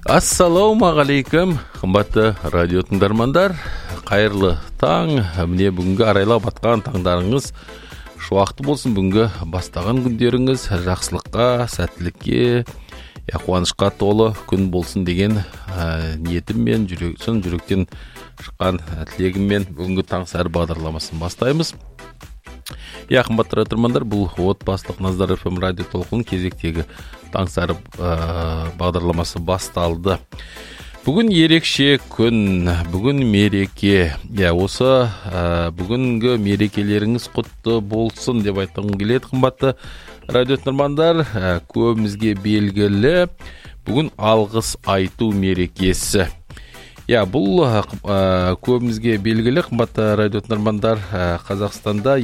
Ассалаумағалейкум, қымбатты радио тыңдармандар. Қайырлы таң. Міне бүгінгі арайлап батқан таңдарыңыз шуақты болсын. Бүгінгі бастаған күндеріңіз жақсылыққа, сәттілікке, қуанышқа толы күн болсын деген ниетіммен, шын жүректен шыққан тілегіммен бүгінгі таңсәрі бағдарламасын бастаймыз. Қымбатты радиотыңдармандар, бұл отбасылық Наздар FM радио толқынының кезектегі таңсәрі бағдарламасы басталды. Бүгін ерекше күн, бүгін мереке. Осы бүгінгі мерекелеріңіз құтты болсын деп айтқым келеді, қымбатты радиотыңдармандар. Көбімізге белгілі бүгін алғыс айту мерекесі. Бұл көбімізге белгілі, қымбатты радиотыңдармандар. Қазақстанда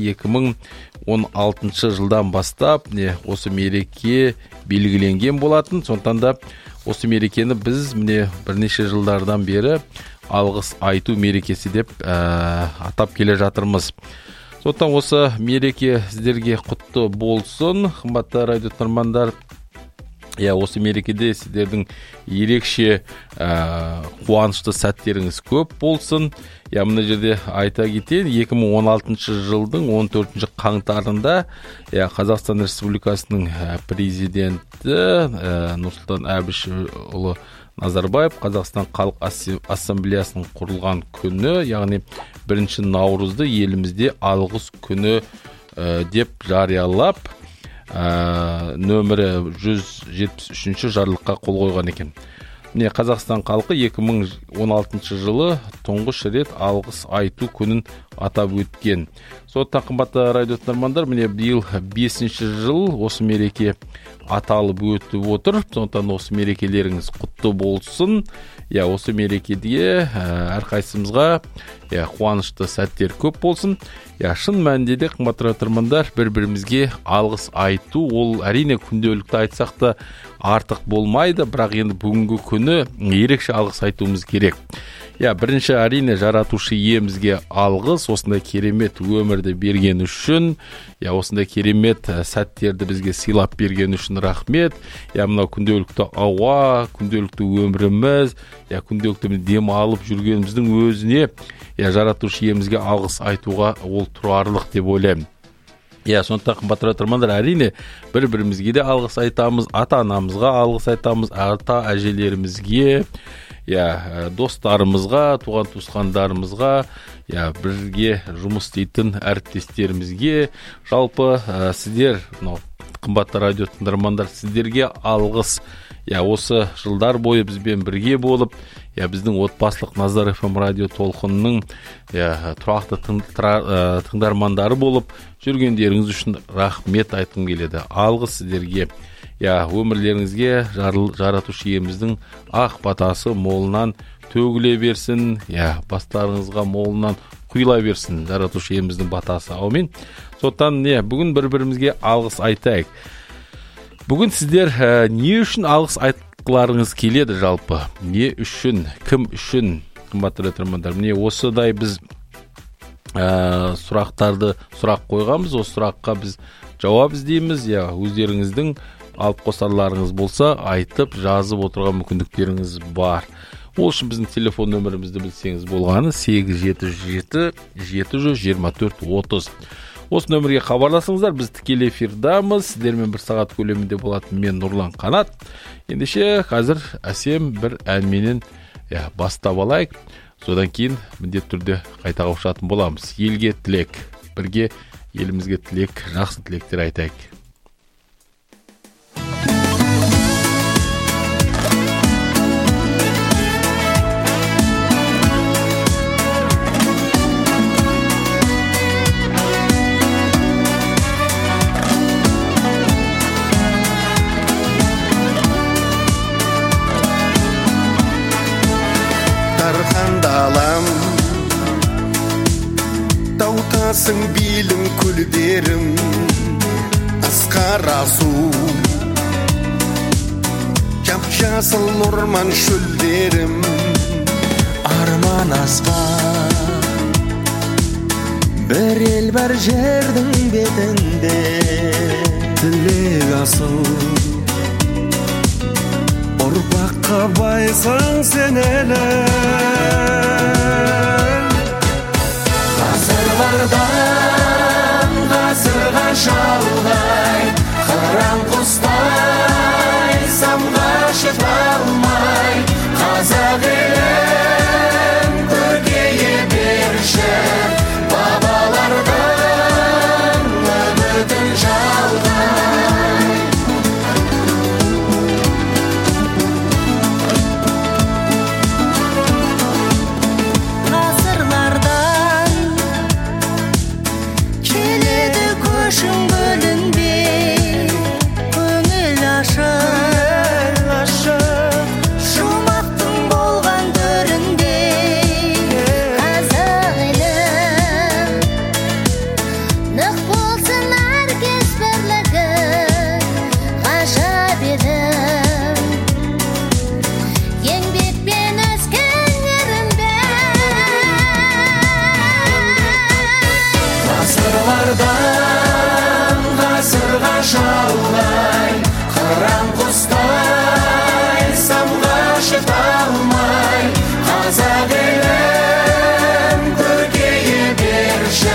2016 жылдан бастап осы мереке белгіленген болатын. Сондықтан да осы мерекені біз бірнеше жылдардан бері алғыс айту мерекесі деп атап келе жатырмыз. Сондықтан осы мереке сіздерге құтты болсын, қымбатты радиотыңдармандар. Осы мерекеде сіздердің ерекше қуанышты сәттеріңіз көп болсын. Мына жерде айта кетейін, 2016 жылдың 14 қаңтарында Қазақстан Республикасының президенті Нұрсұлтан Әбішұлы Назарбаев Қазақстан Халық Ассамблеясының құрылған күні, яғни 1 наурызды елімізде алғыс күні деп жариялап, нөмірі 173 жарлыққа қол қойған екен. Қазақстан халқы 2016 жылы тұңғыш рет алғыс айту күнін атап өткен. Сондықтан қымбатты радиотыңдармандар, биыл 5-ші жыл осы мереке аталып өтіп отыр. Сондықтан осы мерекелеріңіз құтты болсын. Осы мерекеде әрқайсымызға қуанышты сәттер көп болсын. Шын мәнінде де қымбатты радиотыңдармандар, бір-бірімізге алғыс айту, ол әрине күнделікті айтсақ та артық болмайды, бірақ енді бүгінгі күні ерекше алғыс айтуымыз керек. Бірінші әрине жаратушы иемізге алғыс, осындай керемет өмірді берген үшін, осындай керемет сәттерді бізге сыйлап берген үшін рахмет. Мынау күнделікті ауа, күнделікті өміріміз, күнделікті демалып жүргеніміздің өзіне жаратушы иемізге алғыс айтуға ол тұрарлық деп ойлаймын. Сондықтан қымбатты радиотыңдармандар, әрине бір-бірімізге де алғыс айтамыз, ата-анамызға алғыс айтамыз, ата-әжелерімізге, достарымызға, туған-туысқандарымызға, бірге жұмыс істейтін әріптестерімізге, жалпы сіздер, қымбатты радиотыңдармандар, сіздерге алғыс. Осы жылдар бойы бізбен бірге болып, біздің отбасылық Наздар FM радио толқынының тұрақты тыңдармандары болып жүргендеріңіз үшін рахмет айтқым келеді. Алғыс сіздерге. Өмірлеріңізге жаратушы иеміздің ақ батасы молынан төгіле берсін, бастарыңызға молынан құйыла берсін жаратушы иеміздің батасы. Аумин. Сондықтан бүгін бір-бірімізге алғыс айтайық. Бүгін сіздер не үшін алғыс айтқыларыңыз келеді жалпы? Не үшін, кім үшін, қымбатты радиотыңдармандар? Осыдай біз сұрақ қойғанбыз, осы сұраққа біз жауап іздейміз. Өздеріңіздің алып қосарларыңыз болса, айтып, жазып отырған мүмкіндіктеріңіз бар. Ол үшін біздің телефон нөмірімізді білсеңіз болғаны 877 724 30. Осы нөмірге хабарласыңыздар, біз тікелей эфирдамыз. Сіздермен 1 сағат көлемінде болатын мен Нұрлан Қанат. Ендеше қазір әсем бір әнменен бастап алайық. Содан кейін міндетті түрде қайта қауышатын боламыз. Елге тілек, бірге елімізге тілек, жақсы тілектер айтайық. Дархандалам, таутасың билің күлдерім, асқара су, жап-жасыл орман шөлдерім, арман аспан, бір ел бар жердің бетінде, тілек асыл, ұрпаққа байқамайсың сен әлі. Ғасырлардан ғасырға шалғай, қыран құстай самға шыта алмай, қазақ елін көркейе берші, бабалардан үмітін жалғай. Ғасырлардан келеді көшің бөлінбей, көңіл ашық жұмақтың болған төрінде. Қазақ елі нық болсын әркез бірлігі, ғажап едім еңбекпен өскен ерінбен. Ғасырлардан ғасырға шалғай, қыран құстай самға шыта алмай, қазақ елін көркейе берші,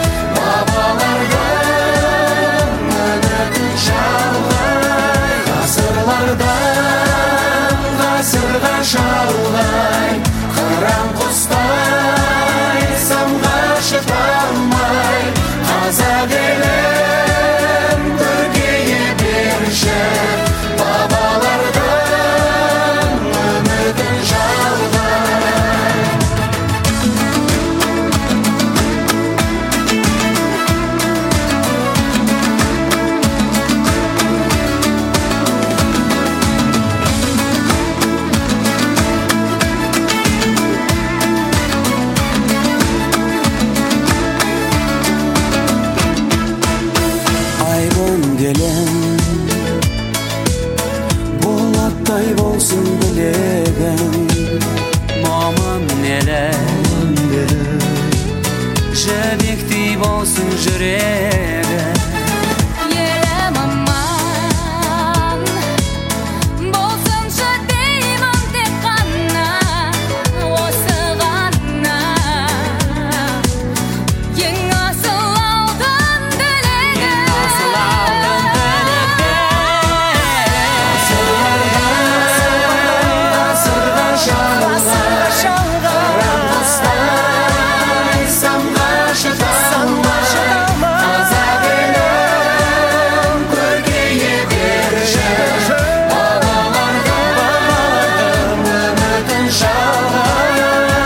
бабалардан үмітін жалғай. Ғасырлардан ғасырға шалғай, қыран құстай самға шыта алмай, қазақ елін көркейе берші, бабалардан үмітін жалғай. Айбын келем, болаттай болсын білегің, Момын елі жібектей болсын жүрегі. Елім аман болсыншы деймін тек қана, осы ғана ең асыл алтын тілегім. ғасырға шалғай, қыран құстай самға шыта алмай, қазақ елін көркейе берші, бабалардан үмітін жалғай.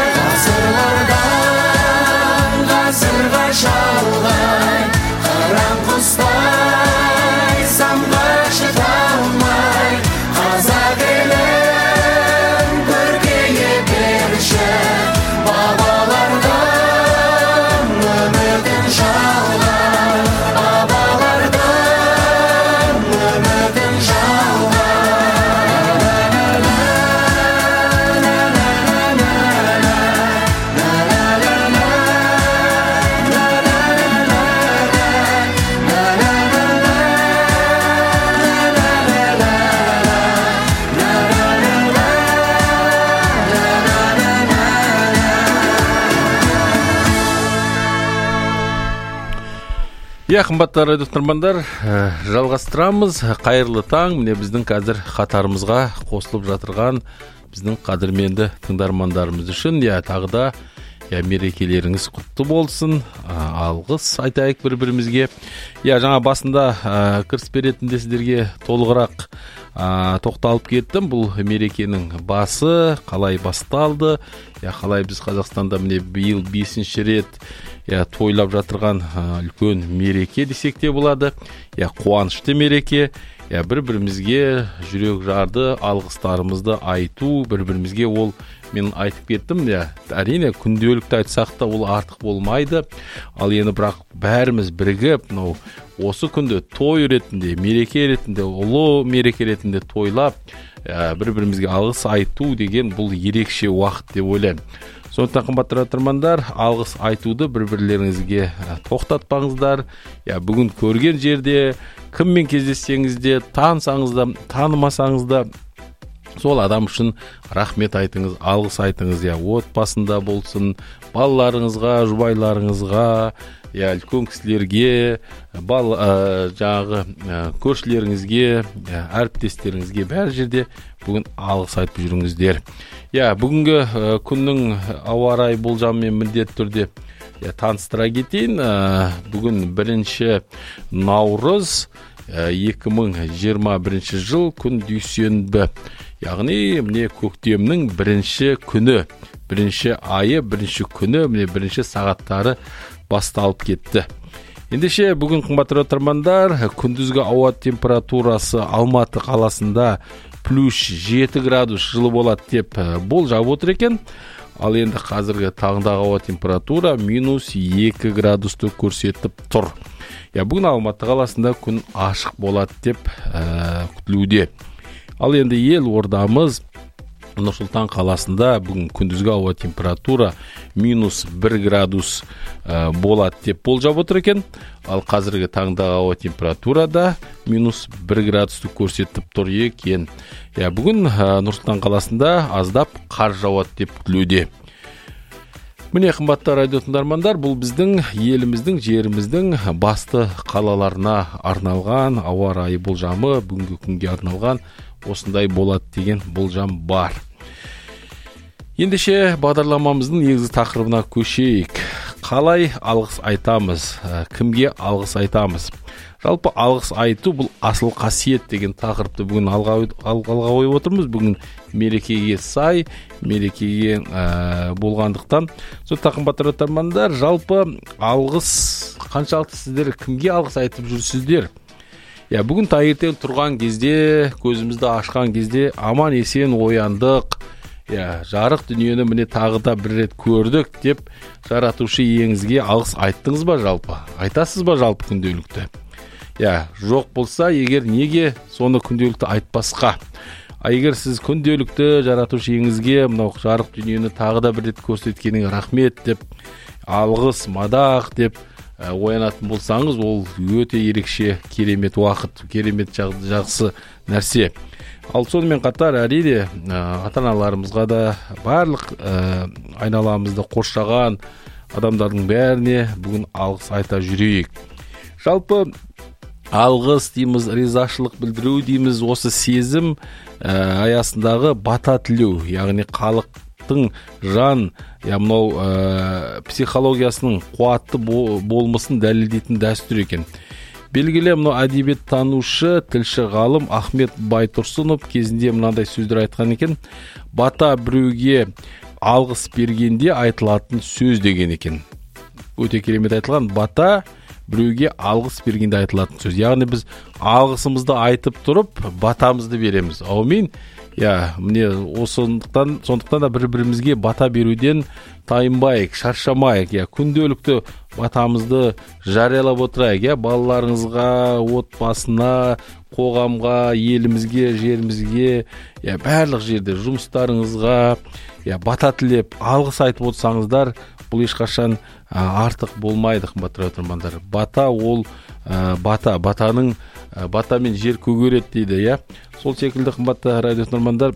Ғасырлардан ғасырға шалғай, қыран құстай самға шыта алмай, қазақ елін көркейе берші, бабалардан үмітін жалғай, бабалардан үмітін Қымбатты радио тыңдармандар, жалғастырамыз. Қайырлы таң. Міне біздің қазір қатарымызға қосылып жатырған біздің қадірменді тыңдармандарымыз үшін тағы да мерекелеріңіз құтты болсын. Алғыс айтайық бір-бірімізге. Жаңа басында кіріспе ретінде сіздерге толығырақ тоқталып кеттім. Бұл мерекенің басы қалай басталды, қалай біз Қазақстанда міне биыл 5-ші рет тойлап жатырған үлкен мереке десек те болады. Қуанышты мереке. Бір-бірімізге жүрек жарды алғыстарымызды айту, бір-бірімізге ол мен айтып кеттім, әрине күнделікті айтсақ та ол артық болмайды. Ал енді бірақ бәріміз бірігіп, осы күнді той ретінде, мереке ретінде, ұлы мереке ретінде тойлап, бір-бірімізге алғыс айту деген бұл ерекше уақыт деп ойлаймын. Сондықтан қымбатты тыңдармандар, алғыс айтуды бір-бірлеріңізге тоқтатпаңыздар. Бүгін көрген жерде, кіммен кездессеңіз де, танысаңыз да, танымасаңыз да, сол адам үшін рахмет айтыңыз, алғыс айтыңыз. Отбасында болсын, балаларыңызға, жұбайларыңызға, үлкен кісілерге, жаңағы көршілеріңізге, әріптестеріңізге бәр жерде бүгін алғыс айтып жүріңіздер. Бүгінгі күннің ауа райы болжамымен міндетті түрде таныстыра кетейін. Бүгін 1 наурыз 2021 жыл, күн дүйсенбі. Яғни міне көктемнің бірінші күні, бірінші айы, бірінші күні, міне бірінші сағаттары басталып кетті. Ендеше бүгін қымбатты тыңдармандар, күндізгі ауа температурасы Алматы қаласында +7 градус жылы болады деп болжап отыр екен. Ал енді қазіргі таңдағы ауа температура -2 градусты көрсетіп тұр. Бүгін Алматы қаласында күн ашық болады деп күтілуде. Ал енді ел ордамыз Нұр-Сұлтан қаласында бүгін күндізгі ауа температура -1 градус болады деп болжап отыр екен. Ал қазіргі таңдағы ауа температура да -1 градусты көрсетіп тұр екен. Бүгін Нұр-Сұлтан қаласында аздап қар жауады деп күтілуде. Міне қымбатты радио тыңдармандар, бұл біздің еліміздің, жеріміздің басты қалаларына арналған ауа райы болжамы, бүгінгі күнге арналған осындай болады деген болжам бар. Ендеше бағдарламамыздың негізгі тақырыбына көшейік. Қалай алғыс айтамыз? Кімге алғыс айтамыз? Жалпы алғыс айту бұл асыл қасиет деген тақырыпты бүгін алға қойып отырмыз. Бүгін мерекеге сай, мерекеге болғандықтан. Сондықтан қымбатты тыңдармандар, жалпы алғыс қаншалықты сіздер кімге алғыс айтып жүрсіздер? Бүгін таңертең тұрған кезде, көзімізді ашқан кезде аман есен ояндық. Жарық дүниені міне тағы да бір рет көрдік деп жаратушы иеңізге алғыс айттыңыз ба жалпы? Айтасыз ба жалпы күнделікті? Жоқ болса, егер неге соны күнделікті айтпасқа? Егер сіз күнделікті жаратушы иеңізге мынау жарық дүниені тағы да бір рет көрсеткеніңе рахмет деп, алғыс, мадақ деп оянатын болсаңыз, ол өте ерекше керемет уақыт, керемет жақсы нәрсе. Ал сонымен қатар әрине ата-аналарымызға да барлық айналамызды қоршаған адамдардың бәріне бүгін алғыс айта жүрейік. Жалпы алғыс дейміз, ризашылық білдіру дейміз, осы сезім аясындағы бата тілеу, яғни халықтың жан, мынау психологиясының қуатты болмысын дәлелдейтін дәстүр екен. Белгілі мынау әдебиеттанушы, тілші ғалым Ахмет Байтұрсынов кезінде мынандай сөздер айтқан екен. Бата біреуге алғыс бергенде айтылатын сөз деген екен. Өте керемет айтылған. Бата біреуге алғыс бергенде айтылатын сөз. Яғни біз алғысымызды айтып тұрып, батамызды береміз. Аумин. Міне сондықтан да бір-бірімізге бата беруден тайынбайық, шаршамайық. Күнделікті батамызды жариялап отырайық. Балаларыңызға, отбасына, қоғамға, елімізге, жерімізге, барлық жерде жұмыстарыңызға бата тілеп, алғыс айтып отырсаңыздар, бұл ешқашан артық болмайды, қымбатты тыңдармандар. Бата ол батамен жер көгереді дейді, Сол секілді қымбатты радио тыңдармандар,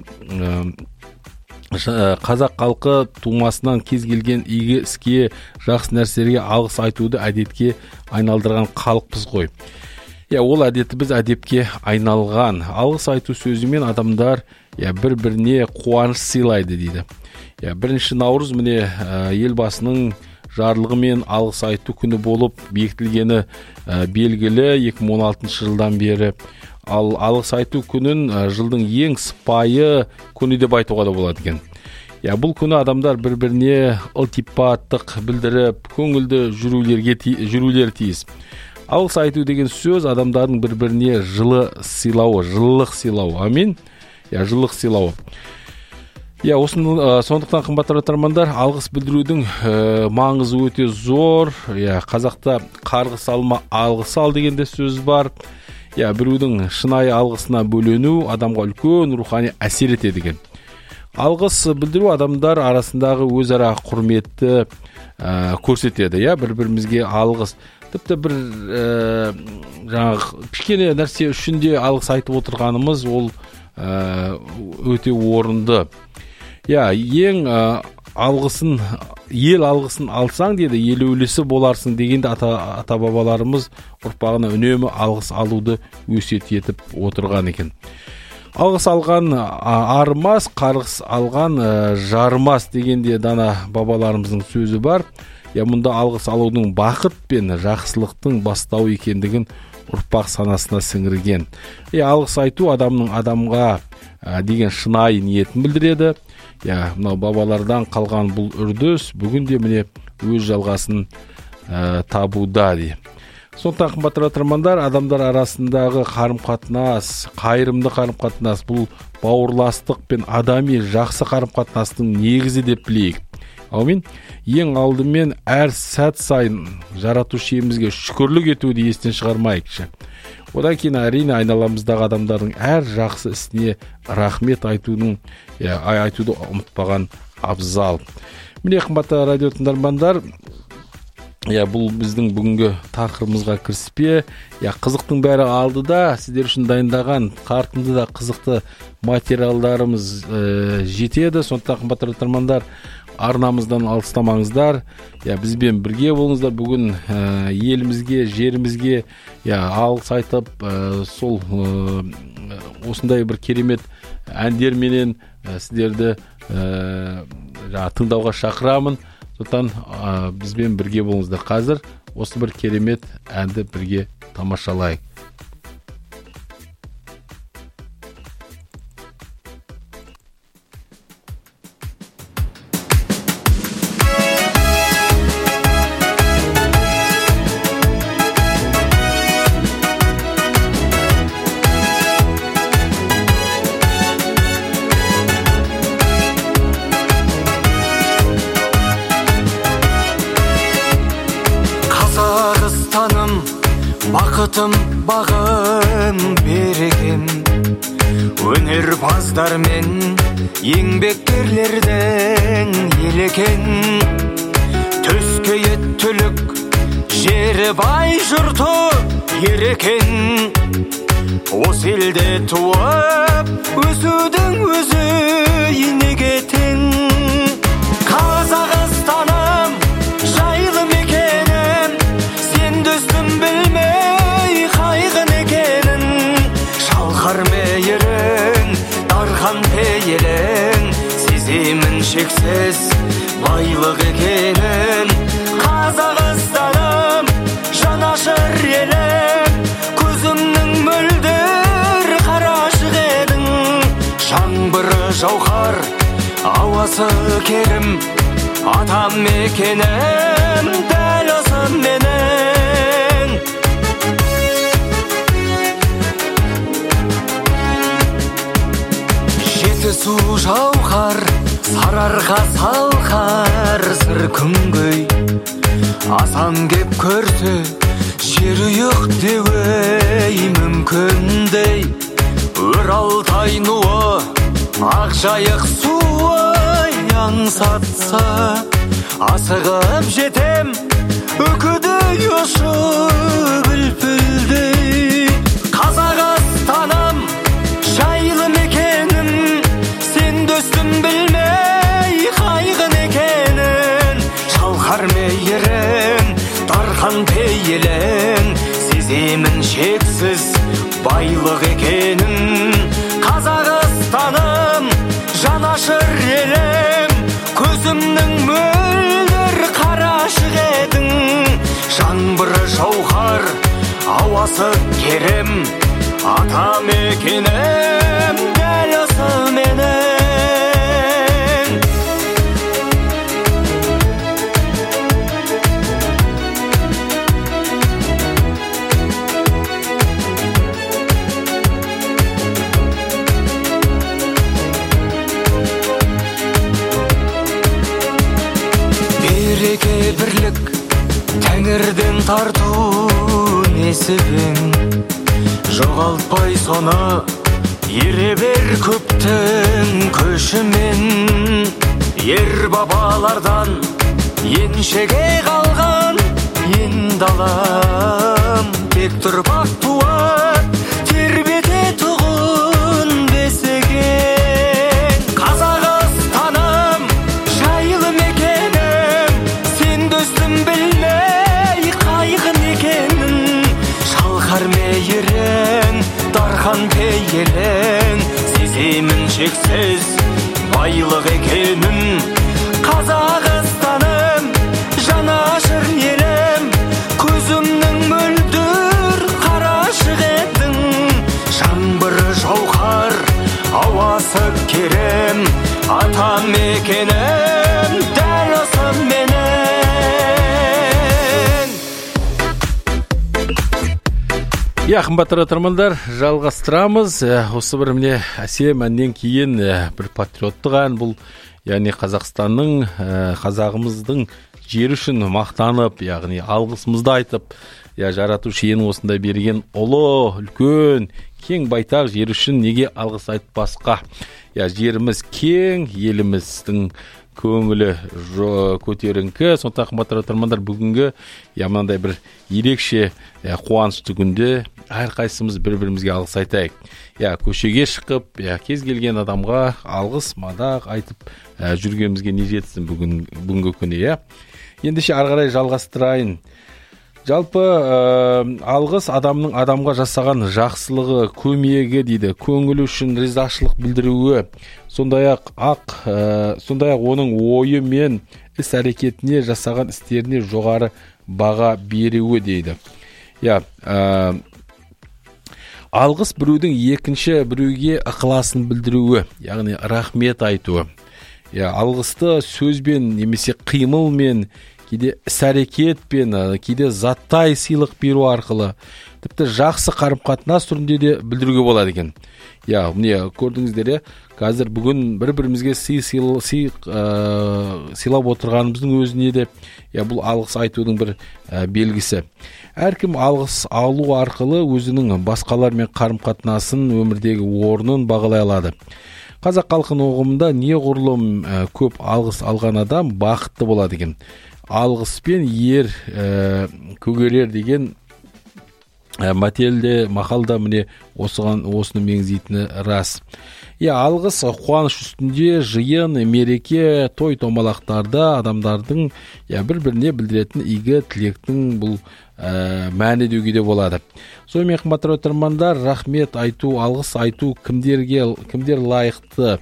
қазақ халқы тумасынан кез келген игі іске, жақсы нәрселерге алғыс айтуды әдетке айналдырған халықпыз ғой. Ол әдеті біз әдепке айналған. Алғыс айту сөзімен адамдар бір-біріне қуаныш сыйлайды дейді. 1 наурыз міне елбасының жарлығымен алғыс айту күні болып бекітілгені белгілі 2016 жылдан бері. Ал алғыс айту күнін жылдың ең сыпайы күні деп айтуға да болады екен. Бұл күні адамдар бір-біріне ылтипаттық білдіріп, көңілді жүрулер тиіс. Алғыс айту деген сөз адамдардың бір-біріне жылы сыйлауы, жылылық сыйлауы. Амин. Жылылық сыйлауы. Сондықтан қымбатты тыңдармандар, алғыс білдірудің маңызы өте зор. Қазақта қарғыс алма, алғыс ал деген де сөз бар. Біреудің шынайы алғысына бөлену адамға үлкен рухани әсер етеді екен. Алғыс білдіру адамдар арасындағы өзара құрметті көрсетеді. Бір-бірімізге алғыс. Тіпті бір жаңағы кішкене нәрсе үшін де алғыс айтып отырғанымыз, ол өте орынды. Ең ел алғысын алсаң деді, елеулісі боларсың дегенде ата бабаларымыз ұрпағына үнемі алғыс алуды өсиет етіп отырған екен. Алғыс алған арымас, қарғыс алған жарымас дегенде дана бабаларымыздың сөзі бар. Мұнда алғыс алудың бақыт пен жақсылықтың бастауы екендігін ұрпақ санасына сіңірген. Алғыс айту адамның адамға деген шынайы ниетін білдіреді. Мынау бабалардан қалған бұл үрдіс бүгінде міне өз жалғасын табуда дейді. Сондықтан қымбатты тыңдармандар, адамдар арасындағы қарым-қатынас, қайырымды қарым-қатынас бұл бауырластық пен адами жақсы қарым-қатынастың негізі деп білейік. Аумин. Ең алдымен әр сәт сайын жаратушы иемізге шүкірлік етуді естен шығармайықшы. Одан кейін әрине айналамыздағы адамдардың әр жақсы ісіне рахмет айтуды ұмытпаған абзал. Міне қымбатты радио тыңдармандар, бұл біздің бүгінгі тақырыбымызға кіріспе. Қызықтың бәрі алдыда, сіздер үшін дайындаған қартынды да қызықты материалдарымыз жетеді. Сондықтан қымбатты тыңдармандар, арнамыздан алыстамаңыздар. Бізбен бірге болыңыздар. Бүгін елімізге, жерімізге алғыс айтып, сол осындай бір керемет әндерменен сіздерді тыңдауға шақырамын. Сондықтан бізбен бірге болыңыздар. Қазір осы бір керемет әнді бірге тамашалайық. Бақытым бағым берекем, өнерпаздар мен еңбеккерлердің ел екен. Төскейі түлік, жері бай жұрты ер екен. Осы елде туып, өсудің өзі неге тең. Қазақстаным жайлы мекенім, сен дөстім білмей қайғын екенін. Шалқар мейірің, дархан пейілің, сеземін шексіз байлық екенін. Қазақстаным жанашыр елім, көзімнің мөлдір қарашық едің. Жаңбыры жауһар, ауасы керім, атам мекенім дәл осы менің. Жетісу жауһар, Сарыарқа салқар, сыр күнгөй. Асан кеп көрсе, жер ұйық деуей мүмкіндей. Өр Алтай нуы, Ақжайық суы аңсатса, асығып жетем үкідей ұшып үлпілдей. Қазақстаным жайлы мекенім, сен дөстім білмей қайғын екенін. Шалқар мейірің, дархан пейілің, сеземін шексіз байлық екенін. Қазақстаным жанашыр елім, көзімнің мөлдір қарашық едің. Жаңбыры жауһар, ауасы керім, ата мекенім дәл осы менің. Береке бірлік, тәңірден тарту несібің. Жоғалтпай соны ере бер көптің көшімен. Ер бабалардан еншеге қалған ен далам. Тек тұрпақ туат, тербете тұғын бесе мейірін дархан пейілін сеземін шексіз байлық екенін Қазақстаным жанашыр елім көзімнің мөлдір қарашық едің жаңбыры жауһар ауасы керем атам мекенім дәл осы менің Қымбатты тыңдармандар, жалғастырамыз. Осы бір міне әсем әннен кейін бір патриоттық ән, бұл яғни Қазақстанның, қазағымыздың жері үшін мақтанып, яғни алғысымызды айтып, жаратушы иенің осындай берген ұлы, үлкен, кең байтақ жер үшін неге алғыс айтпасқа? Жеріміз кең, еліміздің көңілі көтеріңкі. Сондықтан қымбатты тыңдармандар, бүгінгі мынандай бір ерекше қуанышты күнде әрқайсымыз бір-бірімізге алғыс айтайық. Көшеге шығып, кез келген адамға алғыс, мадақ айтып жүргенімізге не жетсін бүгінгі күні. Ендеше ары қарай жалғастырайын. Жалпы алғыс адамның адамға жасаған жақсылығы, көмегі дейді, көңілі үшін ризашылық білдіруі, сондай-ақ оның ойы мен іс әрекетіне, жасаған істеріне жоғары баға беруі дейді. Алғыс біреудің екінші біреуге ықыласын білдіруі, яғни рахмет айтуы. Алғысты сөзбен немесе қимылмен, кейде іс-әрекетпен, кейде заттай сыйлық беру арқылы, тіпті жақсы қарым-қатынас түрінде де білдіруге болады екен. Міне көрдіңіздер, қазір бүгін бір-бірімізге сыйлап отырғанымыздың өзіне де бұл алғыс айтудың бір белгісі. Әркім алғыс алу арқылы өзінің басқалармен қарым-қатынасын, өмірдегі орнын бағалай алады. Қазақ халқының ұғымында неғұрлым көп алғыс алған адам бақытты болады екен. Алғыспен ер көгерер деген мақалда міне осыны меңзейтіні рас. Алғыс қуаныш үстінде жиын, мереке, той-томалақтарда адамдардың бір-біріне білдіретін игі тілектің бұл мәні деуге де болады. Сонымен қымбатты тыңдармандар, рахмет айту, алғыс айту кімдер лайықты?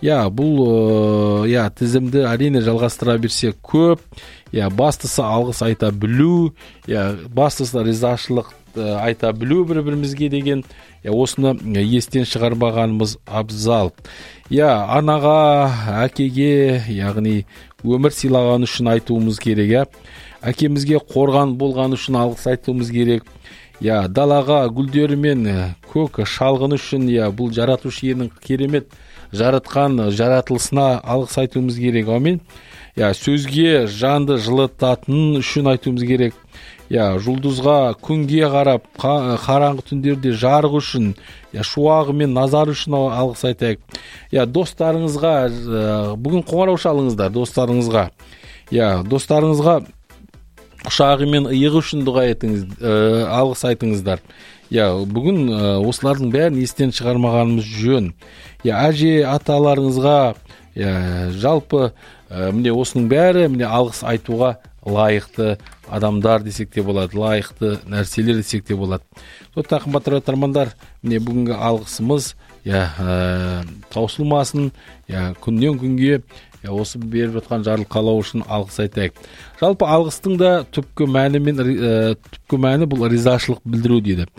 Бұл тізімді әрине жалғастыра берсе көп. Бастысы алғыс айта білу, бастысы ризашылық айта білу бір-бірімізге деген, осыны естен шығармағанымыз абзал. Анаға, әкеге, яғни өмір сыйлаған үшін айтуымыз керек. Әкемізге қорған болған үшін алғыс айтуымыз керек. Далаға гүлдері мен көк шалғын үшін, бұл жаратушы иенің керемет жаратқан жаратылысына алғыс айтуымыз керек. Амин. Сөзге жанды жылытатын үшін айтуымыз керек. Жұлдызға, күнге қарап, қараңғы түндерде жарық үшін, шуағы мен назар үшін алғыс айтайық. Достарыңызға, бүгін қоңырау шалыңыздар достарыңызға. Достарыңызға құшағы мен иығы үшін дұға етіңіз, алғыс айтыңыздар. Бүгін осылардың бәрін естен шығармағанымыз жөн. Әже аталарыңызға, жалпы міне осының бәрі міне алғыс айтуға лайықты адамдар десек те болады, лайықты нәрселер десек те болады. Сондықтан қымбатты тыңдармандар, міне бүгінгі алғысымыз таусылмасын, күннен күнге осы беріп жатқан жарылқалау үшін алғыс айтайық. Жалпы алғыстың да түпкі мәні бұл ризашылық білдіру дейді.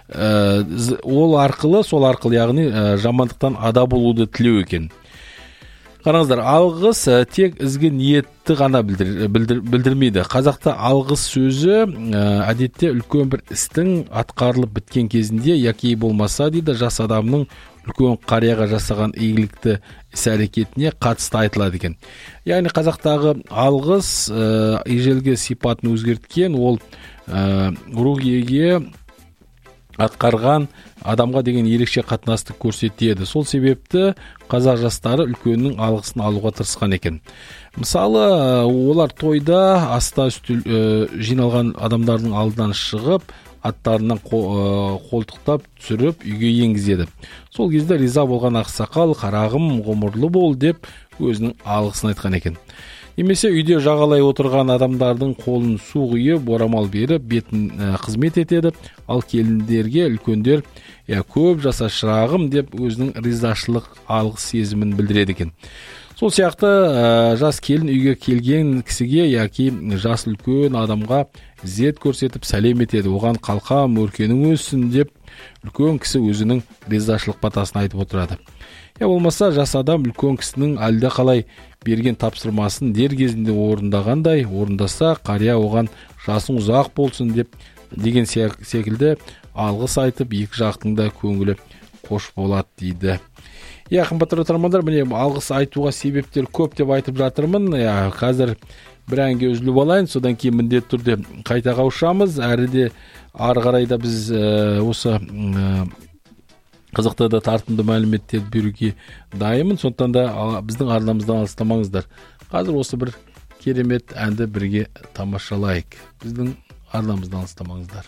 Сол арқылы яғни жамандықтан ада болуды тілеу екен. Қараңыздар, алғыс тек ізгі ниетті ғана білдірмейді. Қазақта алғыс сөзі әдетте үлкен бір істің атқарылып біткен кезінде, яки болмаса дейді, жас адамның үлкен қарияға жасаған игілікті іс-әрекетіне қатысты айтылады екен. Яғни қазақтағы алғыс ежелгі сипатын өзгерткен, ол рух иеге атқарған адамға деген ерекше қатынасты көрсетеді. Сол себепті қазақ жастары үлкеннің алғысын алуға тырысқан екен. Мысалы, олар тойда аста үстел жиналған адамдардың алдынан шығып, аттарынан қолтықтап түсіріп үйге енгізеді. Сол кезде риза болған ақсақал, қарағым ғұмырлы бол деп өзінің алғысын айтқан екен. немесе үйде жағалай отырған адамдардың қолын су құйып орамал беріп бетін қызмет етеді. Ал келіндерге үлкендер көп жаса шырағым деп өзінің ризашылық алғыс сезімін білдіреді екен. Сол сияқты жас келін үйге келген кісіге яки жас үлкен адамға ізет көрсетіп сәлем етеді. Оған қалқам өркенің өссін деп үлкен кісі өзінің ризашылық батасын айтып отырады. Болмаса жас адам үлкен кісінің әлде қалай берген тапсырмасын дер кезінде орындағандай орындаса, қария оған жасың ұзақ болсын деген секілді алғыс айтып, екі жақтың да көңілі қош болады дейді. Қымбатты тыңдармандар, міне алғыс айтуға себептер көп деп айтып жатырмын. Қазір бір әнге үзіліп алайын, содан кейін міндетті түрде қайта қауышамыз. Әріде ары қарай да біз осы қызықты да тартымды мәліметтерді беруге дайынмын. Сондықтан да біздің арнамыздан алыстамаңыздар. Қазір осы бір керемет әнді бірге тамашалайық. Біздің арнамыздан алыстамаңыздар.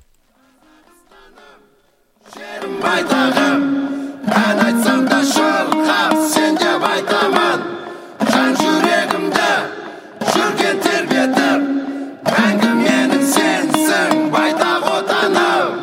Жерім байтағым, ән айтсам да шырқап, сен деп айтамын. Жан жүрегімді жүрген тербетіп, мәңгі менің сенсің, байтақ отаным.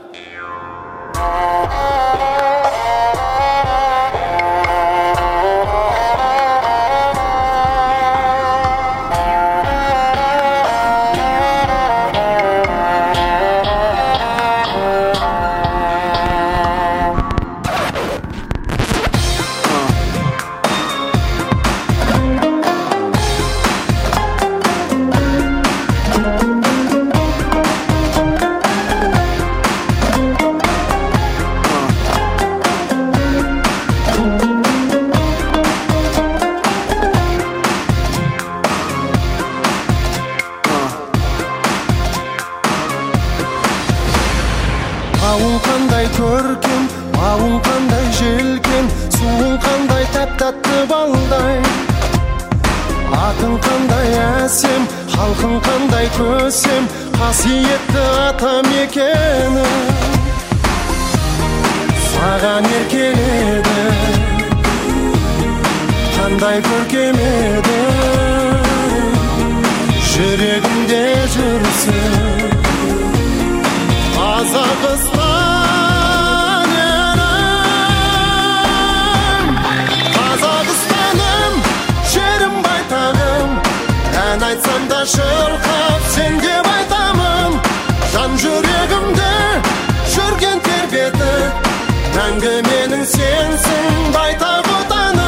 Ауыл қандай көркем, ауыл қандай желкен, суың қандай тәп-тәтті балдай. Атың қандай әсем, халқың қандай көсем, қасиетті атам екені. Саған еркеледі, қандай көркем еді, жүрегімде жүрсің. Қазақстаным, жерім байтағым, ән айтсам да шырқап, сен деп айтамын. Жан жүрегімді жүрген тербетіп, мәңгі менің сенсің, байтақ отаным.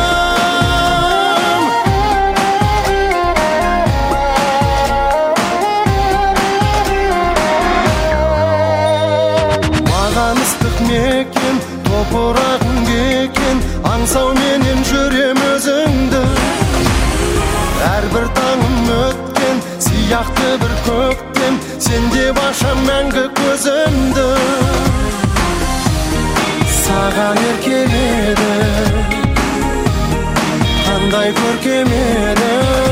Мекен, топырағың екен, аңсау менен жүрем өзіңді. Әрбір таңым өткен, сияқты бір көктем, сен деп ашам мәңгі көзімді. Саған еркеледі, қандай көркем еді,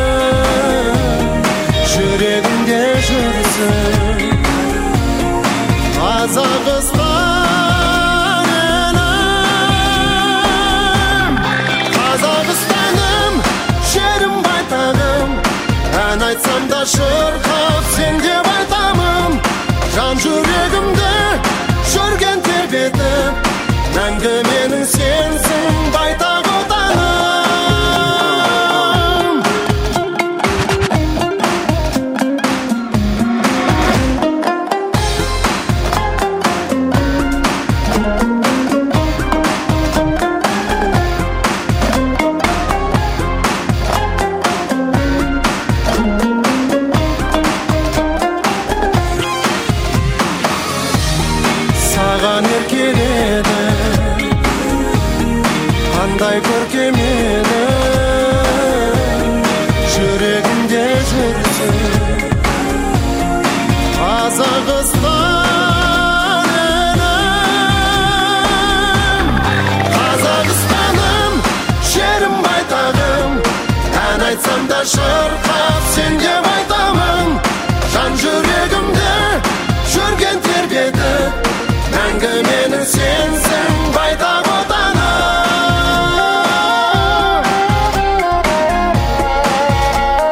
жүрегімде жүрсің. Қазақстаным, жерім байтағым, ән айтсам да шырқап, сен деп айтамын. Жан жүрегімді жүрген тербетіп, мәңгі менің сенсің, байтақ отаным. Саған еркеледі, қандай көркем еді, жүрегімде жүрсің. Қазақстаным, жерім байтағым, ән айтсам да шырқап, сен деп айтамын. Жан жүрегімді жүрген тербетіп, мәңгі менің сенсің, байтақ отаным.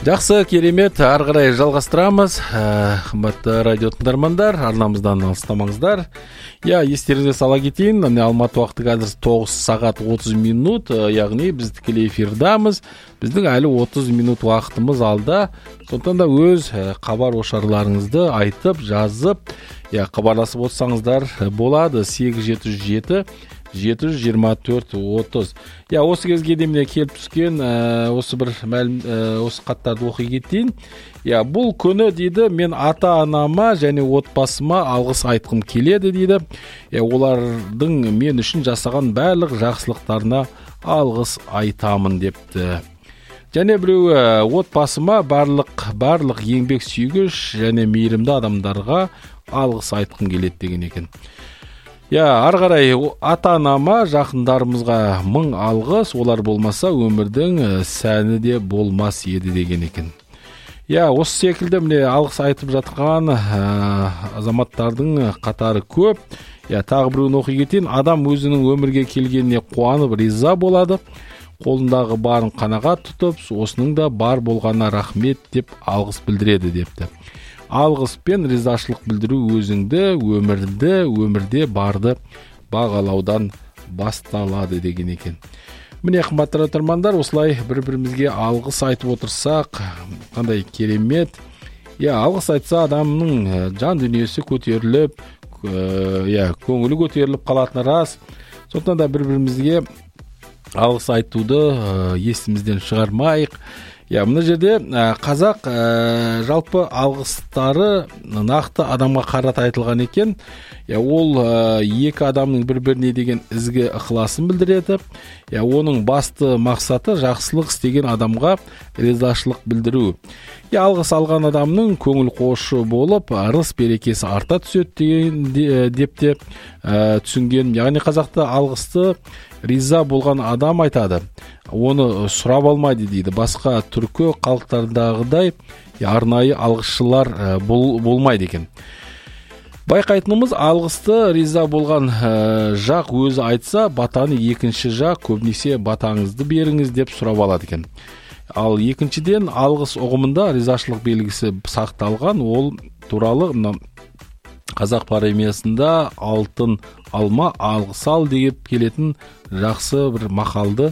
Жақсы, керемет. Ары қарай жалғастырамыз. Қымбатты радио тыңдармандар, арнамыздан алыстамаңыздар. Естеріңізге сала кетейін. Алматы уақыты қазір 9 сағат 30 минут, яғни біз тікелей эфирдамыз. Біздің әлі 30 минут уақытымыз алда. Сондықтан да өз хабар ошарларыңызды айтып, жазып, хабарласып отырсаңыздар болады. 877 724-30. Осы кезге деміне келіп түскен осы бір осы хаттарды оқи кетейін. Бұл күні дейді, мен ата-анама және отбасыма алғыс айтқым келеді дейді. Олардың мен үшін жасаған барлық жақсылықтарына алғыс айтамын депті. Және біреу отбасыма барлық еңбек сүйгіш және мейірімді адамдарға алғыс айтқым келеді деген екен. Ары қарай ата-анама, жақындарымызға мың алғыс, олар болмаса өмірдің сәні де болмас еді деген екен. Осы секілді міне алғыс айтып жатқан азаматтардың қатары көп. Тағы біреуін оқи кетейін. Адам өзінің өмірге келгеніне қуанып риза болады. Қолындағы барын қанағат тұтып, осының да бар болғанына рахмет деп алғыс білдіреді депті. Алғыс пен ризашылық білдіру өзіңді, өмірде барды бағалаудан басталады деген екен. Міне қымбатты тыңдармандар, осылай бір-бірімізге алғыс айтып отырсақ, қандай керемет. Алғыс айтса адамның жан дүниесі көтеріліп, көңілі көтеріліп қалатыны рас. Сондықтан да бір-бірімізге алғыс айтуды есімізден шығармайық. Мына жерде қазақ жалпы алғыстары нақты адамға қарата айтылған екен. Ол екі адамның бір-біріне деген ізгі ықыласын білдіреді. Оның басты мақсаты жақсылық істеген адамға ризашылық білдіру. Алғыс алған адамның көңіл қошы болып, ырыс берекесі арта түседі деп те түсінген. Яғни қазақта алғысты риза болған адам айтады. Оны сұрап алмайды дейді. Басқа түркі халықтарындағыдай арнайы алғысшылар болмайды екен. Байқайтынымыз, алғысты риза болған жақ өзі айтса, батаны екінші жақ көбінесе батаңызды беріңіз деп сұрап алады екен. Ал екіншіден, алғыс ұғымында ризашылық белгісі сақталған. Ол туралы қазақ паремиясында алтын алма алғыс ал деп келетін жақсы бір мақалды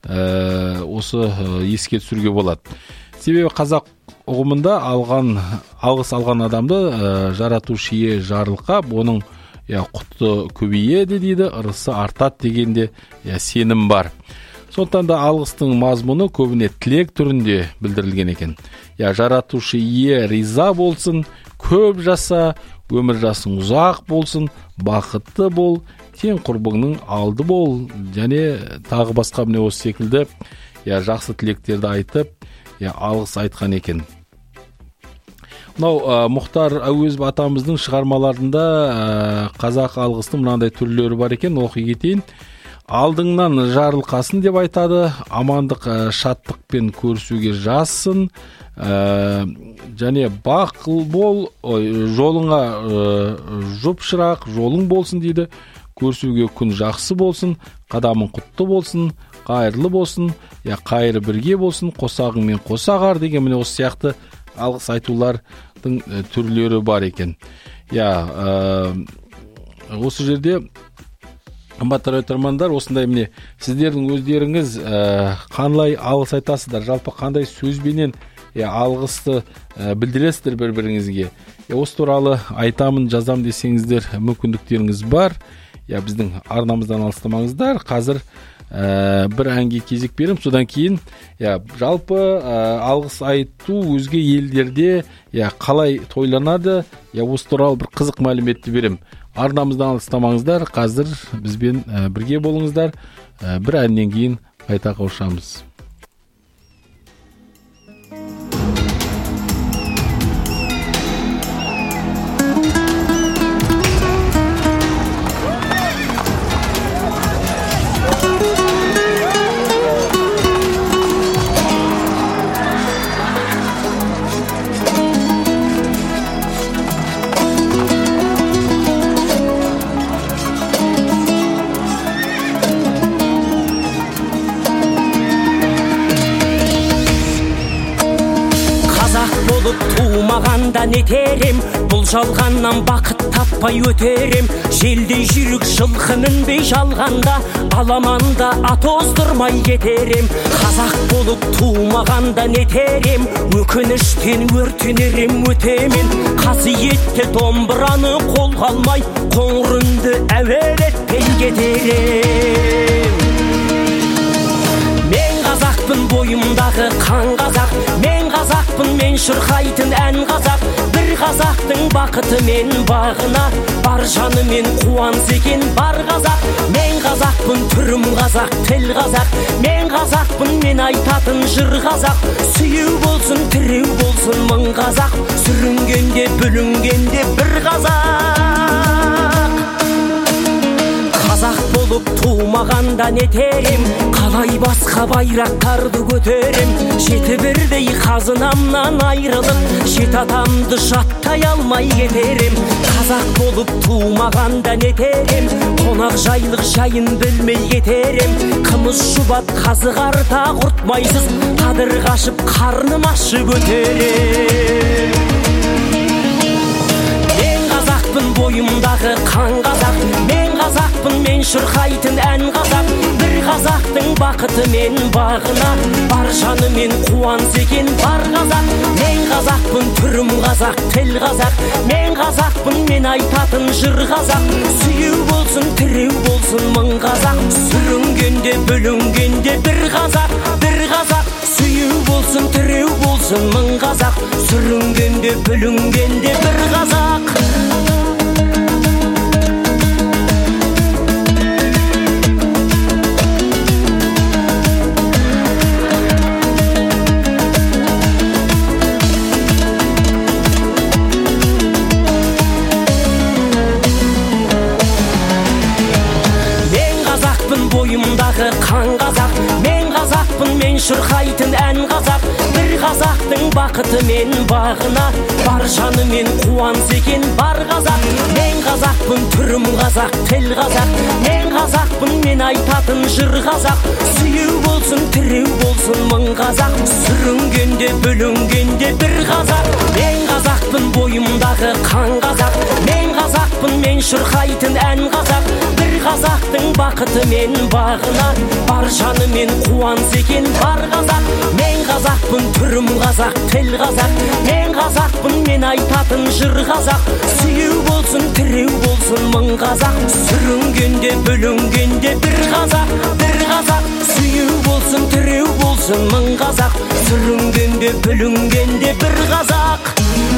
осы еске түсіруге болады. Себебі қазақ ұғымында алғыс алған адамды жаратушы ие жарылқап, оның құты көбейеді дейді, ырысы артады дегенде сенім бар. Сондықтан да алғыстың мазмұны көбіне тілек түрінде білдірілген екен. Жаратушы ие риза болсын, көп жаса, өмір жасың ұзақ болсын, бақытты бол, тең құрбыңның алды бол, және тағы басқа міне осы секілді жақсы тілектерді айтып, алғыс айтқан екен. Мынау Мұхтар Әуезов атамыздың шығармаларында қазақ алғыстың мынандай түрлері бар екен, оқи кетейін. Алдыңнан жарылқасын деп айтады, амандық шаттықпен көрісуге жазсын, және бақыл бол, жолыңа жұп шырақ, жолың болсын дейді, көрісуге күн жақсы болсын, қадамың құтты болсын, қайырлы болсын, қайыры бірге болсын, қосағыңмен қосағар деген міне осы сияқты алғыс айтулардың түрлері бар екен. Осы жерде қымбатты тыңдармандар, осындай міне сіздердің өздеріңіз қандай алғыс айтасыздар, жалпы қандай сөзбенен алғысты білдіресіздер бір-біріңізге. Осы туралы айтамын, жазам десеңіздер мүмкіндіктеріңіз бар. Біздің арнамыздан алыстамаңыздар. Қазір бір әнге кезек берем, содан кейін жалпы алғыс айту өзге елдерде қалай тойланады, осы туралы бір қызық мәліметті берем. Арнамыздан алыстамаңыздар, қазір бізбен бірге болыңыздар. Бір әннен кейін қайта қауышамыз. тумағанда нетерем, бұл жалғаннан бақыт таппай өтерем. Желдей жүрік жылқы мінбей жалғанда, аламанда ат оздырмай кетерем. Қазақ болып тумағанда нетерем, өкініштен өртенерем өтемен. Қасиетті домбыраны қолға алмай, қоңыр үнді әуелетпен кетерем. Мен қазақпын, бойымдағы қан қазақ, мен қазақпын, мен шырқайтын ән қазақ. Бір қазақтың бақыты мен бағына, бар жанымен қуанс екен бар қазақ. Мен қазақпын, түрім қазақ, тіл қазақ, мен қазақпын, мен айтатын жыр қазақ. Сүйеу болсын, тіреу болсын мың қазақ, сүрінгенде бүлінгенде бір қазақ. Қазақ болып тумағанда нетерем, қалай басқа байрақтарды көтерем. Жеті бірдей қазынамнан айрылып, жеті атамды жаттай алмай кетерем. Қазақ болып тумағанда нетерем, қонақ жайлық жайын білмей кетерем. Қымыз шұбат қазы қарта құртмайсыз, қадыр қашып қарным ашып өтерем. Мен қазақпын, бойымдағы қан қазақ, мен қазақпын, мен шырқайтын ән қазақ. Бір қазақтың бақыты мен бағына, бар жанымен қуанс екен бар қазақ. Мен қазақпын, түрім қазақ, тіл қазақ, мен қазақпын, мен айтатын жыр қазақ. Сүйеу болсын, тіреу болсын мың қазақ, сүрінгенде бүлінгенде бір қазақ, бір қазақ. Сүйеу болсын, тіреу болсын мың қазақ, сүрінгенде бүлінгенде бір қазақ. Бойымдағы қан қазақ, мен қазақпын, мен шырқайтын ән қазақ. Бір қазақтың бақыты мен бағына, бар жанымен қуанс екен бар қазақ. Мен қазақпын, түрім қазақ, тіл қазақ, мен қазақпын, мен айтатын жыр қазақ. Сүйеу болсын, тіреу болсын мың қазақ, сүрінгенде бүлінгенде бір қазақ. Мен қазақпын, бойымдағы қан қазақ, мен қазақпын, мен шырқайтын ән қазақ. Бір қазақтың бақыты мен бағына, бар жанымен қуанс екен бар қазақ. Мен қазақпын, түрім қазақ, тіл қазақ, мен қазақпын, мен айтатын жыр қазақ. Сүйеу болсын, тіреу болсын мың қазақ, сүрінгенде бүлінгенде бір қазақ, бір қазақ. Сүйеу болсын, тіреу болсын мың қазақ, сүрінгенде бүлінгенде бір қазақ.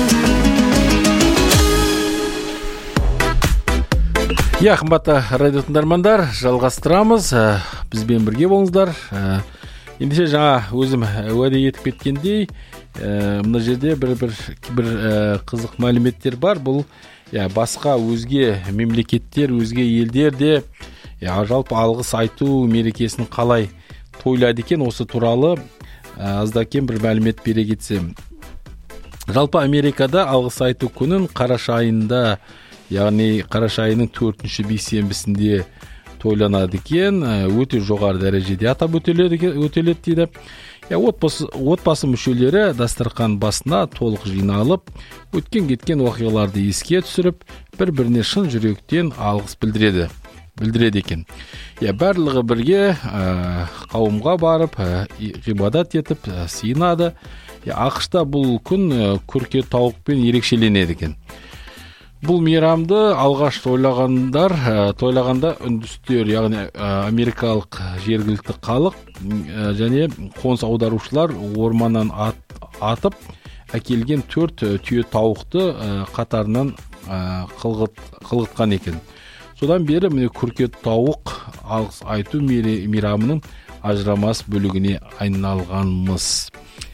Қымбатты радио тыңдармандар, жалғастырамыз. Бізбен бірге болыңыздар. Ендеше жаңа өзім уәде етіп кеткендей, мына жерде бір қызық мәліметтер бар. Бұл басқа өзге мемлекеттер, өзге елдерде жалпы алғыс айту мерекесін қалай тойлайды екен, осы туралы аздакем бір мәлімет бере кетсем. Жалпы Америкада алғыс айту күнін қараша айында, яғни қараша айының 4-ші бейсенбісінде тойланады екен. Өте жоғары дәрежеде атап өтеледі дейді. Отбасы мүшелері дастархан басына толық жиналып, өткен кеткен оқиғаларды еске түсіріп, бір-біріне шын жүректен алғыс білдіреді екен. Барлығы бірге қауымға барып, ғибадат етіп, сыйынады. ақш-та бұл күн күрке тауықпен ерекшеленеді екен. Бұл мейрамды алғаш тойлағанда үндістер, яғни америкалық жергілікті халық және қоныс аударушылар орманнан атып әкелген 4 түйе тауықты қатарынан қылғытқан екен. Содан бері міне күрке тауық алғыс айту мейрамының ажырамас бөлігіне айналғанмыз.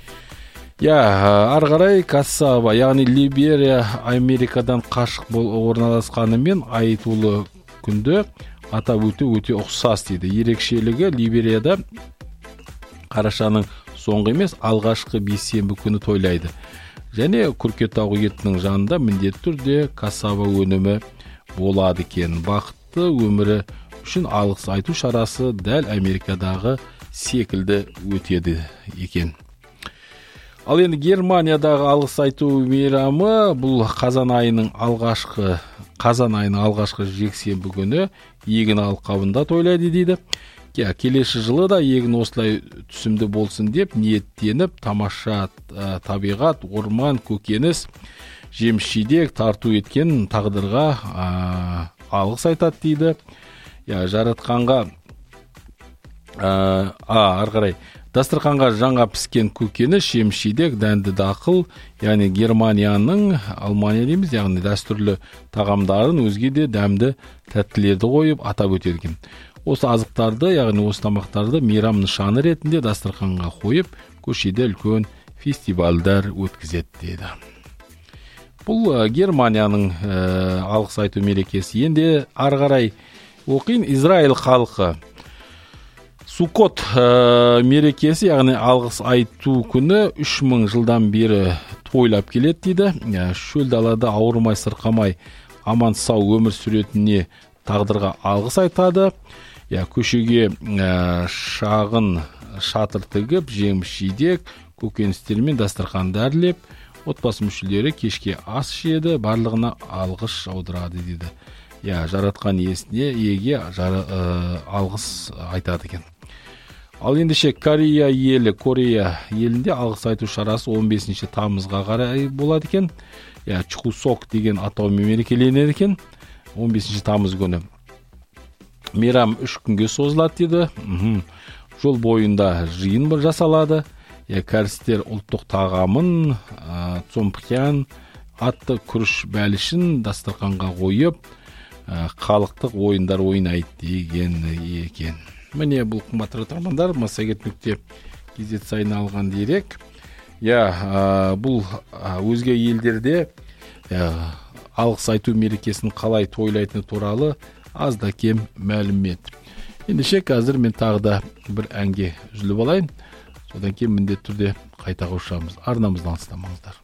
Ары қарай Кассава, яғни Либерия Америкадан қашық орналасқанымен айтулы күнді атап өту өте ұқсас дейді. Ерекшелігі Либерияда қарашаның соңғы емес алғашқы бейсенбі күні тойлайды. Және күрке тауық етінің жанында міндетті түрде кассава өнімі болады екен. Бақытты өмірі үшін алғыс айту шарасы дәл Америкадағы секілді өтеді екен. Ал енді Германиядағы алғыс айту мейрамы бұл қазан айының алғашқы жексенбі күні егін алқабында тойлайды дейді. Келесі жылы да егін осылай түсімді болсын деп ниеттеніп, тамаша табиғат, орман, көкөніс, жеміс-жидек тарту еткен тағдырға алғыс айтады дейді. Жаратқанға ары қарай дастарханға жаңа піскен көкөніс, жеміс-жидек, дәнді дақыл, яғни Германияның, Алмания дейміз, яғни дәстүрлі тағамдарын, өзге де дәмді тәттілерді қойып атап өтеді. Осы азықтарды, яғни осы тамақтарды мейрам нышаны ретінде дастарханға қойып, көшеде үлкен фестивальдар өткізеді дейді. Бұл Германияның алғыс айту мерекесі. Енді ары қарай оқиын. Израиль халқы Суккот мерекесі, яғни алғыс айту күні 3000 жылдан бері тойлап келеді дейді. Шөл далада ауырмай, сырқамай, аман сау өмір сүретініне тағдырға алғыс айтады. Көшеге шағын шатыр тігіп, жеміс-жидек, көкөністермен дастарханды әрлеп, отбасы мүшелері кешке ас ішеді, барлығына алғыс аудырады дейді. Жаратқан иесіне еге алғыс айтады екен. Ал ендеше Корея елінде алғыс айту шарасы 15 тамызға қарай болады екен. Чхусок деген атаумен мерекеленеді екен. 15 тамыз күні. Мейрам 3 күнге созылады дейді. Жол бойында жиын жасалады. Кәрістер ұлттық тағамын, цомпхян атты күріш бәлішін дастарханға қойып, халықтық ойындар ойнайды деген екен. Міне бұл қымбатты тыңдармандар, Массагет.kz сайына алған дерек. Бұл өзге елдерде алғыс айту мерекесін қалай тойлайтыны туралы аз да кем мәлімет. Ендеше қазір мен тағы да бір әнге үзіліп алайын. Содан кейін міндетті түрде қайта қосамыз. Арнамыздан алыстамаңыздар.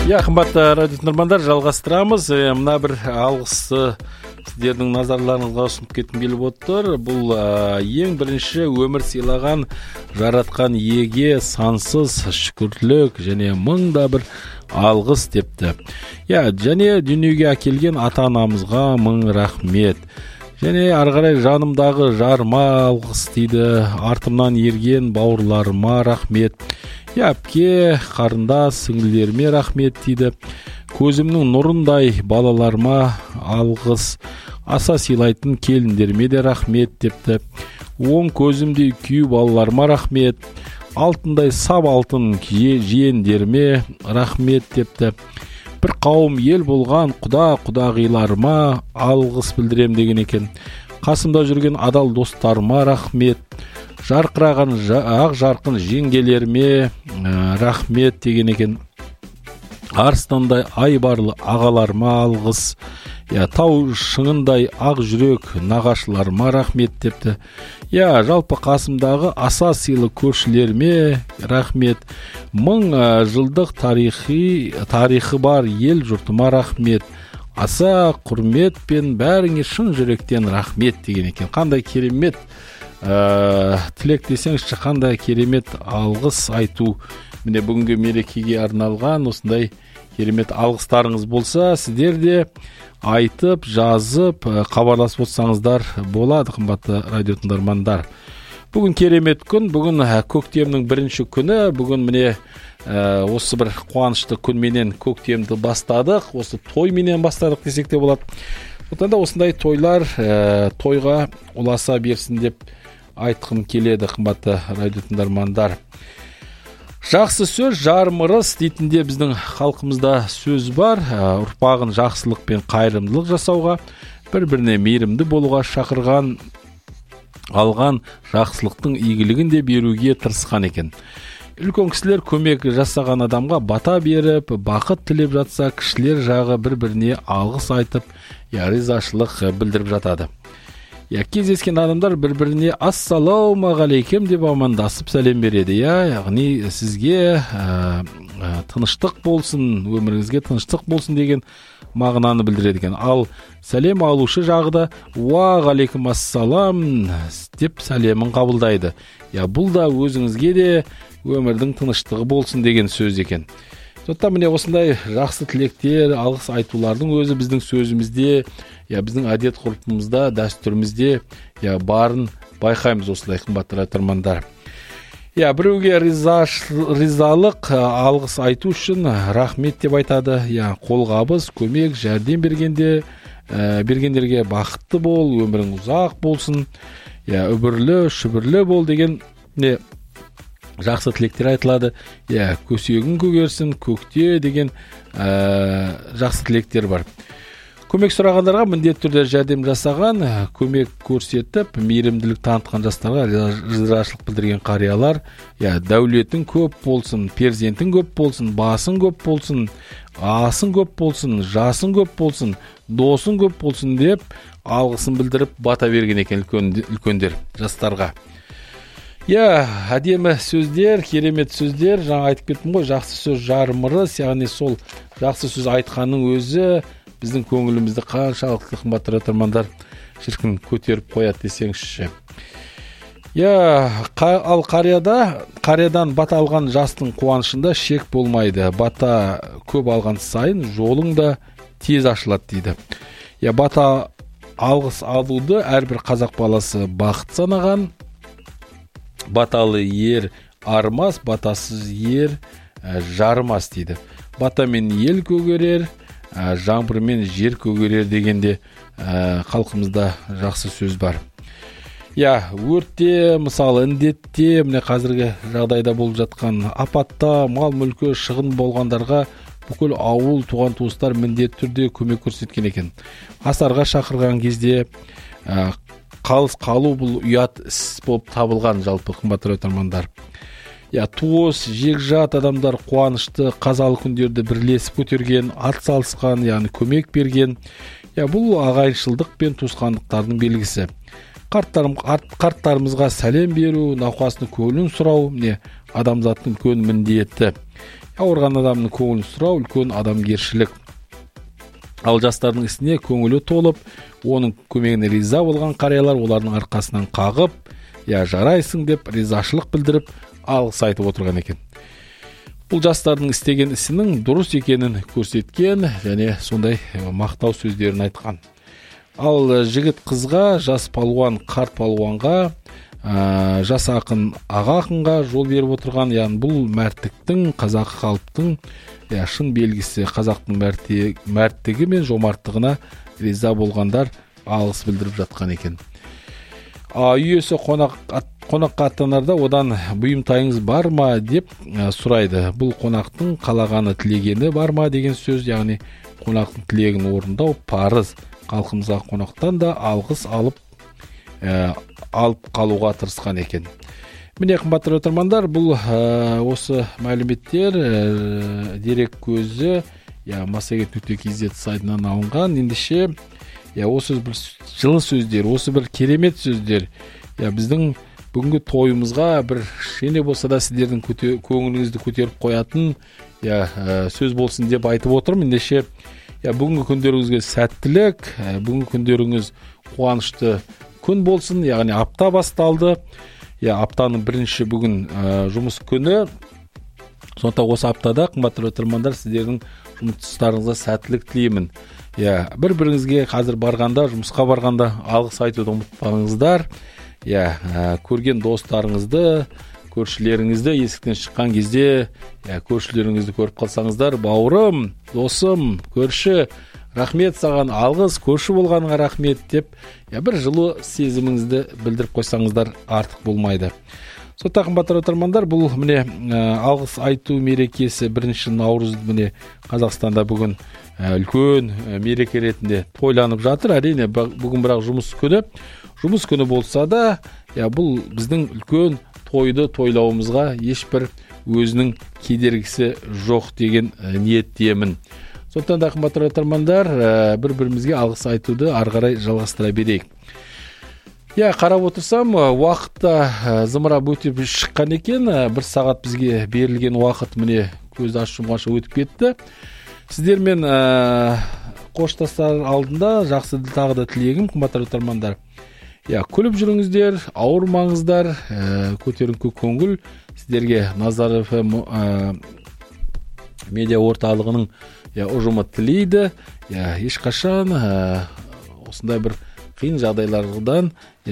Қымбатты радио тыңдармандар, жалғастырамыз. Мына бір алғысты сіздердің назарларыңызға ұсынып кеткім келіп отыр. Бұл ең бірінші өмір сыйлаған, жаратқан иеге сансыз шүкірлік және мыңда бір алғыс депті. Және дүниеге әкелген ата-анамызға мың рахмет. Және ары қарай жанымдағы жарма алғыс дейді. Артымнан ерген бауырларыма рахмет. Әпке, қарындас, сіңлілеріме рахмет дейді. Көзімнің нұрындай балаларыма алғыс. Аса сыйлайтын келіндеріме де рахмет депті. Оң көзімдей күйеу балаларыма рахмет. Алтындай сап алтын жиендеріме рахмет депті. Бір қауым ел болған құдағиларыма алғыс білдірем деген екен. Қасымда жүрген адал достарыма рахмет. Жарқыраған ақ жарқын жеңгелеріме рахмет деген екен. Арыстандай айбарлы ағаларыма алғыс. Тау шыңындай ақ жүрек нағашыларыма рахмет депті. Жалпы қасымдағы аса сыйлы көршілеріме рахмет. 1000 жылдық тарихы бар ел жұртыма рахмет. Аса құрметпен бәріңе шын жүректен рахмет деген екен. Қандай керемет тілек десеңізші, қандай керемет алғыс айту. Міне бүгінгі мерекеге арналған осындай керемет алғыстарыңыз болса, сіздер де айтып, жазып, хабарласып отырсаңыздар болады, қымбатты радио тыңдармандар. Бүгін керемет күн, бүгін көктемнің бірінші күні. Бүгін міне осы бір қуанышты күнменен көктемді бастадық, осы тойменен бастадық десек те болады. Сондықтан да осындай тойлар тойға ұласа берсін деп айтқым келеді, қымбатты радио тыңдармандар. Жақсы сөз жармырыс дейтінде біздің халқымызда сөз бар. Ұрпағын жақсылық пен қайырымдылық жасауға, бір-біріне мейірімді болуға шақырған, алған жақсылықтың игілігін де беруге тырысқан екен. Үлкен кісілер көмек жасаған адамға бата беріп, бақыт тілеп жатса, кішілер жағы бір-біріне алғыс айтып, ризашылық білдіріп жатады. Кездескен адамдар бір-біріне ассалаумағалейкем деп амандасып сәлем береді. Яғни сізге тыныштық болсын, өміріңізге тыныштық болсын деген мағынаны білдіреді екен. Ал сәлем алушы жағы да уағалейкум ассалам деп сәлемін қабылдайды. Бұл да өзіңізге де өмірдің тыныштығы болсын деген сөз екен. Сондықтан міне осындай жақсы тілектер, алғыс айтулардың өзі біздің сөзімізде, біздің әдет ғұрпымызда, дәстүрімізде барын байқаймыз осылай, қымбатты тыңдармандар. Біреуге ризалық, алғыс айту үшін рахмет деп айтады. Қолғабыс, көмек, жәрдем бергендерге бақытты бол, өмірің ұзақ болсын, үбірлі, шүбірлі бол деген жақсы тілектер айтылады. Көсегің көгерсін, көкте деген жақсы тілектер бар. Көмек сұрағандарға міндетті түрде жәрдем жасаған, көмек көрсетіп, мейірімділік танытқан жастарға ризашылық білдірген қариялар, дәулетің көп болсын, перзентің көп болсын, басың көп болсын, асың көп болсын, жасың көп болсын, досың көп болсын деп алғысын білдіріп бата берген екен үлкендер жастарға. Әдемі сөздер, керемет сөздер. Жаңа айтып кеттім ғой, жақсы сөз жармырыс, яғни сол жақсы сөз айтқанның өзі біздің көңілімізді қаншалықты қымбатты тыңдармандар шіркін көтеріп қояды десеңізші. Ал қариядан бата алған жастың қуанышында шек болмайды. Бата көп алған сайын жолың да тез ашылады дейді. Бата алғыс алуды әрбір қазақ баласы бақыт санаған. Баталы ер армас, батасыз ер жармас дейді. Батамен ел көгерер, жаңбырмен жер көгерер дегенде халқымызда жақсы сөз бар. Өртте, мысалы індетте, міне қазіргі жағдайда болып жатқан апатта, мал мүлкі шығын болғандарға бүкіл ауыл, туған туыстар міндетті түрде көмек көрсеткен екен. Асарға шақырған кезде қалыс қалу бұл ұят іс болып табылған, жалпы қымбатты тыңдармандар. Туыс, жекжат адамдар қуанышты қазалы күндерді бірлесіп көтерген, атсалысқан, яғни көмек берген. Бұл ағайыншылдық пен туысқандықтардың белгісі. Қарттарымызға сәлем беру, науқастың көңілін сұрау, адамзаттың үлкен міндеті. ауырған адамның көңілін сұрау үлкен адамгершілік. Ал жастардың ісіне көңілі толып, оның көмегіне риза болған қариялар олардың арқасынан қағып, жарайсың деп ризашылық білдіріп, алғыс айтып отырған екен. Бұл жастардың істеген ісінің дұрыс екенін көрсеткен және сондай мақтау сөздерін айтқан. Ал жігіт қызға, жас палуан қарт палуанға, жас ақын аға ақынға жол беріп отырған, яғни бұл мәрттіктің, қазақы қалыптың шын белгісі. Қазақтың мәрттігі мен жомарттығына риза болғандар алғыс білдіріп жатқан екен. Үй иесі қонаққа аттанарда одан бұйымтайыңыз бар ма деп сұрайды. Бұл қонақтың қалағаны тілегені бар ма деген сөз, яғни қонақтың тілегін орындау парыз. Халқымызға қонақтан да алғыс алып қалуға тырысқан екен. Міне қымбатты отырмандар, бұл осы мәліметтер дерек көзі massagет.kz сайтынан алынған. Ендеше осы бір жылы сөздер, осы бір керемет сөздер біздің бүгінгі тойымызға бір кішкене болса да сіздердің көңіліңізді көтеріп қоятын сөз болсын деп айтып отырмын. Ендеше бүгінгі күндеріңізге сәттілік, бүгінгі күндеріңіз қуанышты күн болсын. Яғни апта басталды. Аптаның бірінші бүгін жұмыс күні. Сондықтан осы аптада қымбатты отырмандар, сіздердің жұмыстарыңызға сәттілік тілеймін. Бір-біріңізге қазір барғанда, жұмысқа барғанда алғыс айтуды ұмытпаңыздар. Көрген достарыңызды, көршілеріңізді есіктен шыққан кезде, көршілеріңізді көріп қалсаңыздар, бауырым, досым, көрші, рахмет саған, алғыс, көрші болғаныңа рахмет деп, бір жылы сезіміңізді білдіріп қойсаңыздар артық болмайды. Сондықтан қымбатты отырмандар, бұл міне алғыс айту мерекесі 1 наурыз міне Қазақстанда бүгін үлкен мереке ретінде тойланып жатыр. Әрине бүгін бірақ жұмыс күні болса да, бұл біздің үлкен тойды тойлауымызға ешбір өзінің кедергісі жоқ деген ниеттемін. Сондықтан да қымбатты отырмандар, бір-бірімізге алғыс айтуды ары қарай жалғастыра берейік. Қарап отырсам, уақытта зымырап өтіп шыққан екен. 1 сағат бізге берілген уақыт міне көзді ашып-жұмғанша өтіп кетті. Сіздермен қоштасар алдында жақсы тағы да тілегім, қымбатты отырмандар. Күліп жүріңіздер, ауырмаңыздар, көтеріңкі көңіл. Сіздерге Назар ФМ медиа орталығының ұжымы тілейді. Ешқашан осындай бір қиын жағдайлардан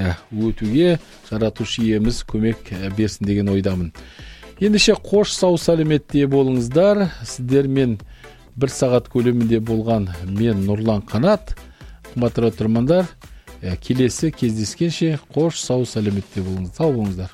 өтуге жаратушы иеміз көмек берсін деген ойдамын. Ендеше қош сау сәлеметте болыңыздар. Сіздермен 1 сағат көлемінде болған мен Нұрлан Қанат. Қымбатты отырмандар, келесі кездескенше қош сау сәлеметте болыңыздар. Сау болыңыздар.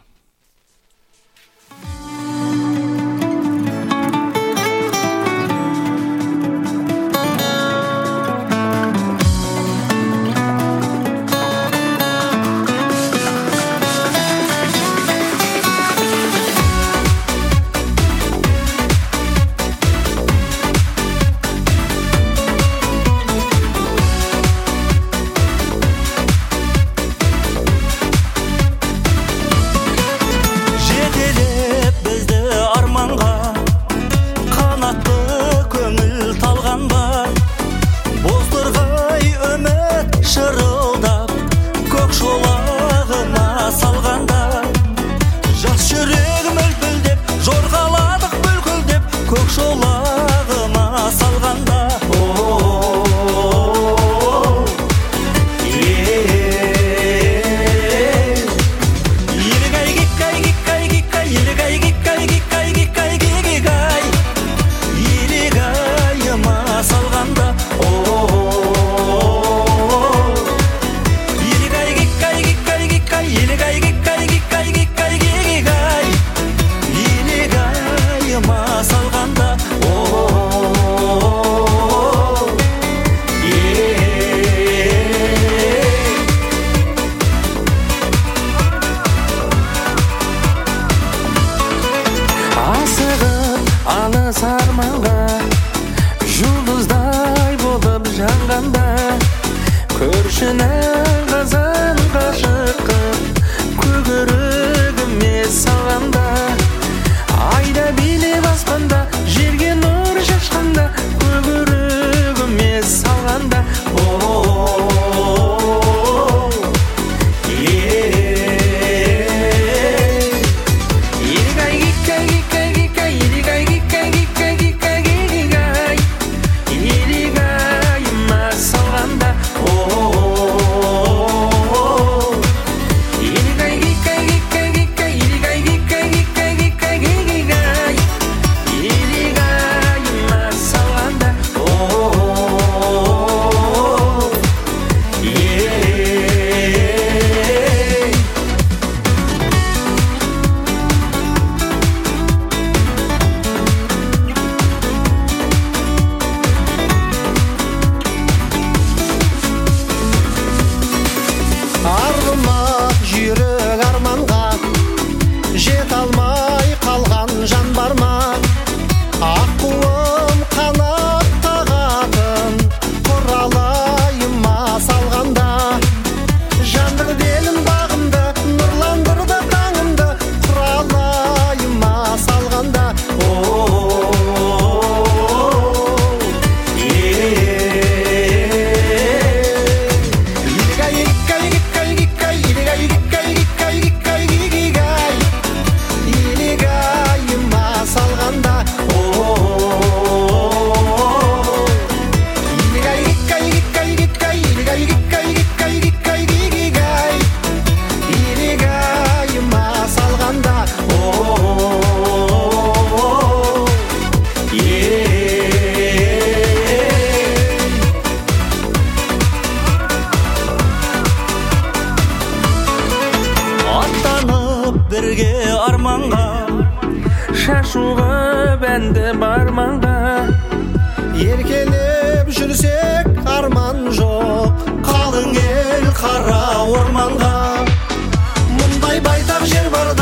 Көгерігіме салғанда, айда билеп аспанда шашуға бәнді барманға. Еркелеп жүрсек арман жоқ, қалың ел қара орманға. Мұндай байтақ жер бар